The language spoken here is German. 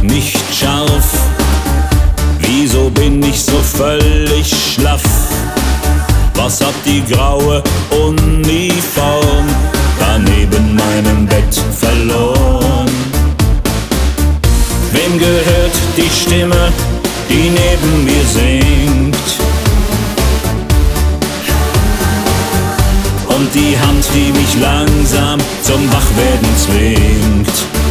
nicht scharf? Wieso bin ich so völlig schlaff? Was hat die graue Uniform da neben meinem Bett verloren? Wem gehört die Stimme, die neben mir singt? Und die Hand, die mich langsam zum Wachwerden zwingt.